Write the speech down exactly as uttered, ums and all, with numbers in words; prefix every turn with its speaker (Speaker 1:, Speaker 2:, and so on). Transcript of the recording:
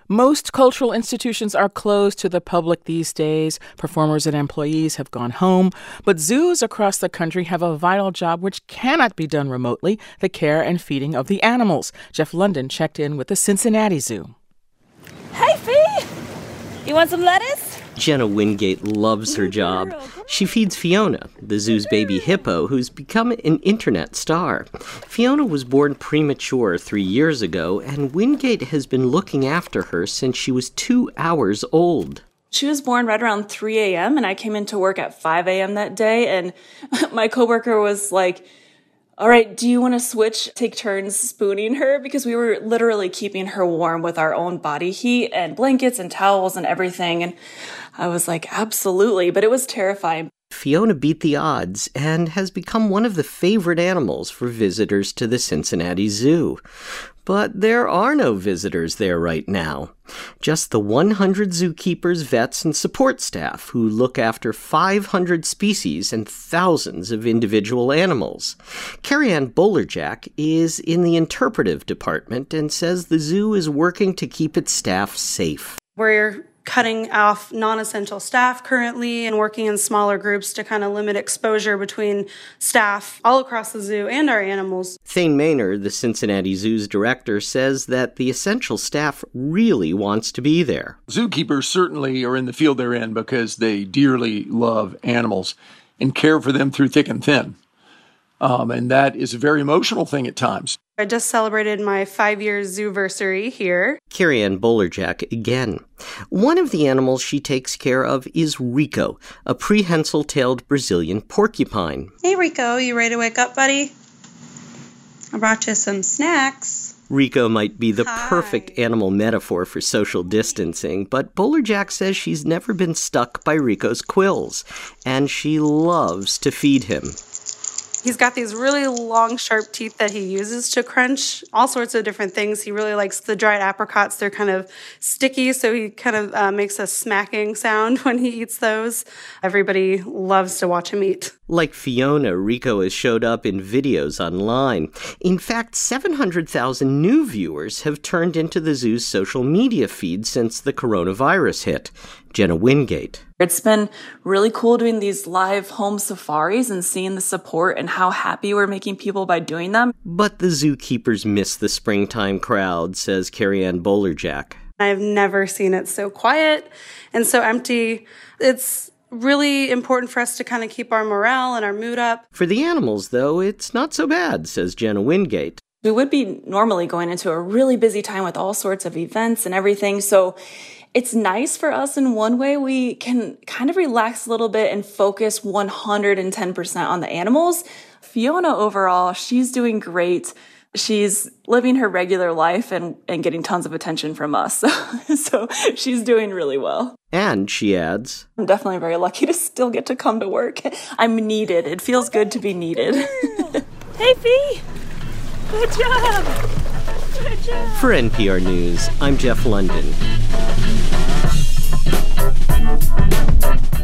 Speaker 1: Most cultural institutions are closed to the public these days. Performers and employees have gone home. But zoos across the country have a vital job which cannot be done remotely, the care and feeding of the animals. Jeff London checked in with the Cincinnati Zoo.
Speaker 2: Hey, Fee! You want some lettuce?
Speaker 3: Jenna Wingate loves her job. She feeds Fiona, the zoo's baby hippo, who's become an internet star. Fiona was born premature three years ago, and Wingate has been looking after her since she was two hours old.
Speaker 2: She was born right around three a.m., and I came into work at five a.m. that day, and my coworker was like, all right, do you want to switch, take turns spooning her? Because we were literally keeping her warm with our own body heat and blankets and towels and everything. And I was like, absolutely. But it was terrifying.
Speaker 3: Fiona beat the odds and has become one of the favorite animals for visitors to the Cincinnati Zoo. But there are no visitors there right now. Just the one hundred zookeepers, vets, and support staff who look after five hundred species and thousands of individual animals. Carrie Ann Bolerjack is in the interpretive department and says the zoo is working to keep its staff safe.
Speaker 4: We're cutting off non-essential staff currently and working in smaller groups to kind of limit exposure between staff all across the zoo and our animals.
Speaker 3: Thane Maynard, the Cincinnati Zoo's director, says that the essential staff really wants to be there.
Speaker 5: Zookeepers certainly are in the field they're in because they dearly love animals and care for them through thick and thin. Um, and that is a very emotional thing at times.
Speaker 4: I just celebrated my five-year zooversary here.
Speaker 3: Carrie Ann Bolerjack again. One of the animals she takes care of is Rico, a prehensile-tailed Brazilian porcupine.
Speaker 4: Hey, Rico, you ready to wake up, buddy? I brought you some snacks.
Speaker 3: Rico might be the
Speaker 4: Hi.
Speaker 3: perfect animal metaphor for social distancing, but Bolerjack says she's never been stuck by Rico's quills, and she loves to feed him.
Speaker 4: He's got these really long, sharp teeth that he uses to crunch all sorts of different things. He really likes the dried apricots. They're kind of sticky, so he kind of uh, makes a smacking sound when he eats those. Everybody loves to watch him eat.
Speaker 3: Like Fiona, Rico has showed up in videos online. In fact, seven hundred thousand new viewers have turned into the zoo's social media feed since the coronavirus hit. Jenna Wingate.
Speaker 2: It's been really cool doing these live home safaris and seeing the support and how happy we're making people by doing them.
Speaker 3: But the zookeepers miss the springtime crowd, says Carrie Ann Bolerjack.
Speaker 4: I've never seen it so quiet and so empty. It's really important for us to kind of keep our morale and our mood up.
Speaker 3: For the animals, though, it's not so bad, says Jenna Wingate.
Speaker 2: We would be normally going into a really busy time with all sorts of events and everything, so it's nice for us in one way. We can kind of relax a little bit and focus one hundred ten percent on the animals. Fiona overall, she's doing great. She's living her regular life and, and getting tons of attention from us. So, so she's doing really well.
Speaker 3: And, she adds,
Speaker 2: I'm definitely very lucky to still get to come to work. I'm needed. It feels good to be needed. Hey, Fee! Good job! Good job!
Speaker 3: For N P R News, I'm Jeff London.